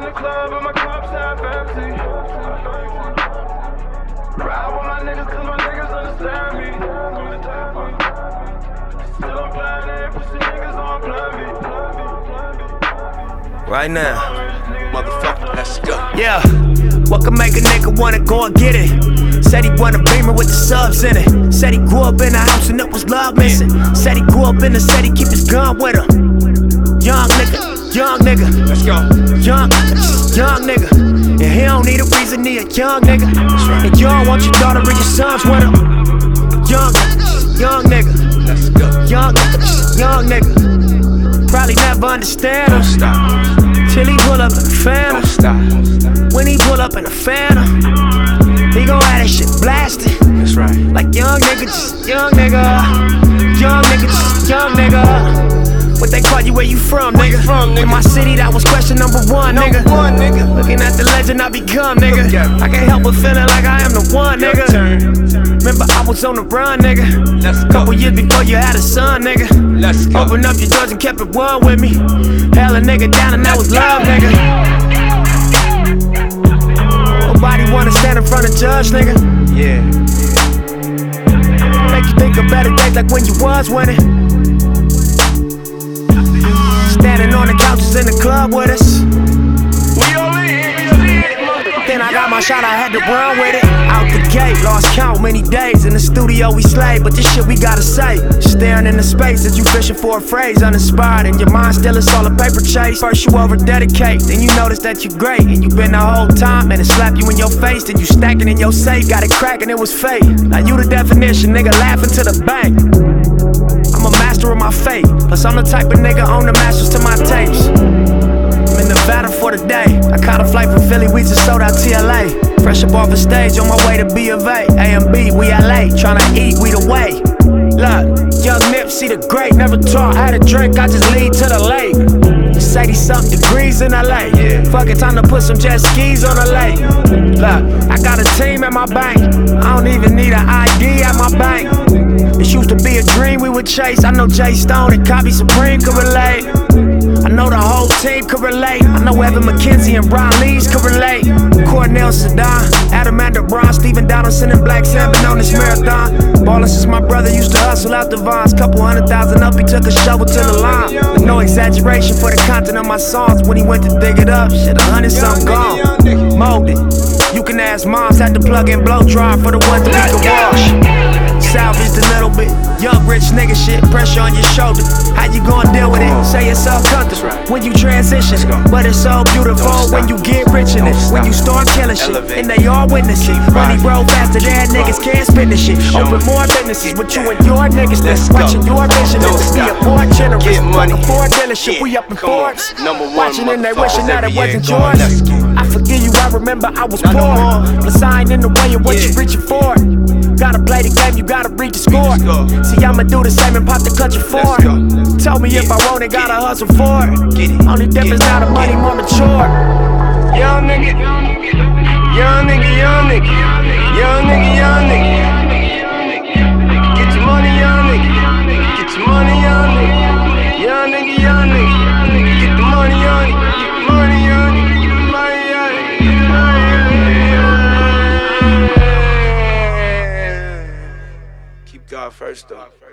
in the club and my cups half empty. Ride with my niggas cause my niggas understand me. Still on plan A, pussy niggas on plan B. Right now, Motherfucker, let's go. yeah. What can make a nigga wanna go and get it? Said he want a Beamer with the subs in it. Said he grew up in a house and it was love missing. Said he grew up in the city, keep his gun with him. Young nigga, Let's go. young nigga. And he don't need a reason, he a young nigga. And you don't want your daughter or your sons with him. Young nigga, Let's go. young nigga. Probably never understand Don't him stop. till he pull up in the Don't Phantom. stop. When he pull up in the Phantom, he gon' have that shit blasted. That's right. Like young nigga, just young nigga. Young nigga, just young nigga. What they call you, where you from, nigga? In my city, that was question number one, nigga. Looking at the legend I become, nigga. I can't help but feeling like I am the one, nigga. Remember I was on the run, nigga. Let's go. Couple years before you had a son, nigga. Let's go. Open up your doors and kept it one with me. Held a nigga down and that was love, nigga. Nobody wanna stand in front of judge, nigga. Yeah. Make you think of better days like when you was winning. Standing on the couches in the club with us. Then I got my shot, I had to run with it. Out the gate, lost count many days. In the studio we slayed, but this shit we gotta say. Staring into space as you fishing for a phrase. Uninspired, and your mind still is all a paper chase. First you over dedicate, then you notice that you great. And you been the whole time, and it slap you in your face. Then you stacking in your safe, got it cracking, it was fake. Now you the definition, nigga laughing to the bank. I'm a master of my fate, plus I'm the type of nigga own the masters to my tapes. I'm in Nevada for the day. I caught a flight from Philly, we just sold out TLA. Fresh up off the stage, on my way to B of A. A&B, we LA, tryna eat, we the way. Look, young Nipsey the great, never taught how to drink, I just lead to the lake. It's 80-something degrees in LA. Fuck it, time to put some jet skis on the lake. Look, I got a team at my bank. I don't even need an ID at my bank. This used to be a dream we would chase. I know Jay Stone and Copy Supreme could relate. I know the whole team could relate. I know Evan McKenzie and Brian Lees could relate. Cornell Sedan, Adam Brown, Stephen Donaldson and Black Salmon on this marathon. Ballin' since my brother used to hustle out the vines. Couple 100,000 up, he took a shovel to the line. With no exaggeration for the content of my songs. When he went to dig it up, shit, 100-something gone. Molded. You can ask moms, had to plug in blow dry for the ones that we can wash. Salvaged a little bit, young rich nigga shit, pressure on your shoulder. How you gonna deal with it? Say it's all comfortable when you transition, but it's so beautiful when you get rich in it. When you start killing shit, and they all witness it. Money grow faster than niggas can't spend the shit. Open more businesses with you and your niggas. Watching your vision is to be a more generous. Fucking Ford dealership, we up in Forbes. Watching and they wishing that it wasn't yours. I forgive you, I remember I was poor. But I ain't in the way of what you reaching for. Gotta play the game, you gotta reach the score. See, I'ma do the same and pop the clutch of four. Tell me if I want it, gotta hustle for it. Only difference now the money more mature. Young nigga, young nigga, young nigga, young nigga, young nigga. Get your money, young nigga. Get your money, young nigga. Young nigga, young nigga. Get the money, young nigga. Get the money, young nigga. Get the money, young nigga. Keep God first, though.